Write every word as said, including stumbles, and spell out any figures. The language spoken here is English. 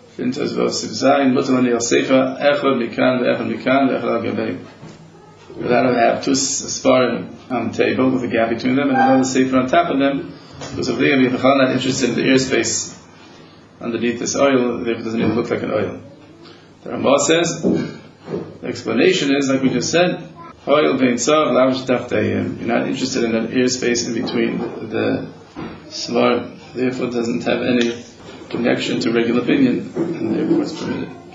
Fintas v'osiv zayin, mutalani al sefer, echad mikan, ve'echad mikan, ve'echad al gabeim. Without having to have two sparim on the table with a gap between them and another sefer on top of them, because if they're not interested in the airspace underneath this oil, it doesn't even look like an oil. The Ramah says, the explanation is, like we just said, oil vein sav lavish taftayim. You're not interested in that airspace in between the svar, therefore it doesn't have any connection to regular opinion, and therefore it's permitted.